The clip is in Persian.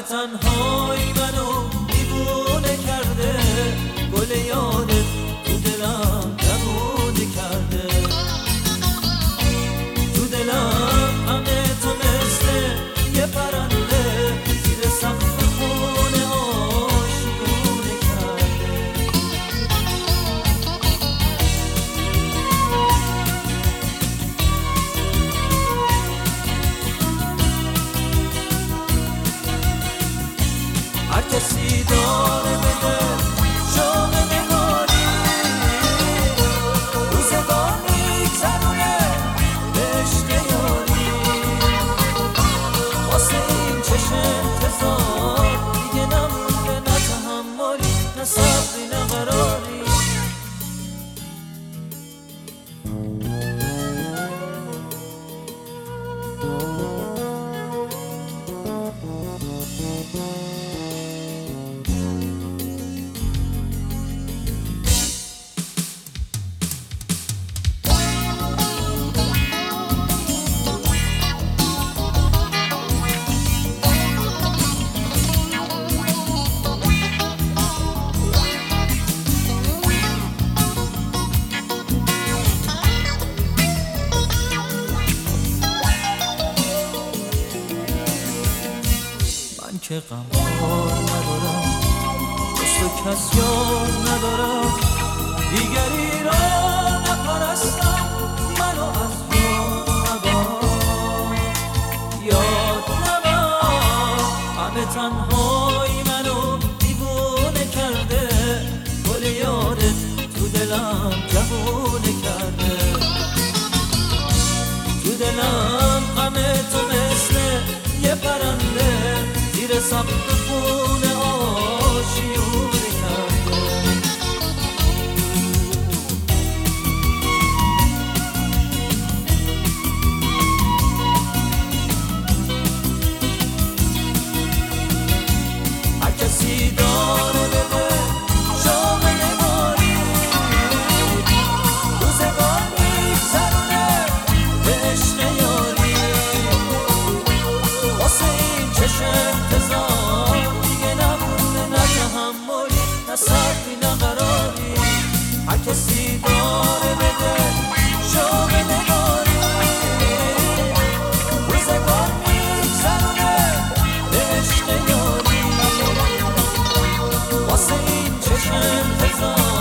تنهایی منو دیوونه کرده، گل یادت تو دلم جوونه کرده، تو دلم همه تو مثل یه پرنده زیر سقف خونه آشیونه کرده. هر کسی داره بده شوق نگاری، روزگار میگذرونه به عشق یاری، واسه این چشم انتظار دیگه نمونده، نه تحملی نه صبری نه قراری. من که غمخوار ندارم، جز تو کس یار ندارم، دیگری را نپرستم، منو از یاد نبر، یاد نبر. همه تنهایی منو دیوونه کرده، گل یادت تو دلم جوونه کرده، تو دلم همه تو مثل یه پرنده زیر سقف خونه آشیونه کرده. هر کسی داره بده شوق نگاری، روزگار میگذرونه به عشق یاری، واسه این چشم انتظار دیگه نمونده، نه تحملی نه صبری نه قراری. هر کسی داره بده شوق نگاری، روزگار میگذرونه به عشق یاری، واسه این چشم انتظار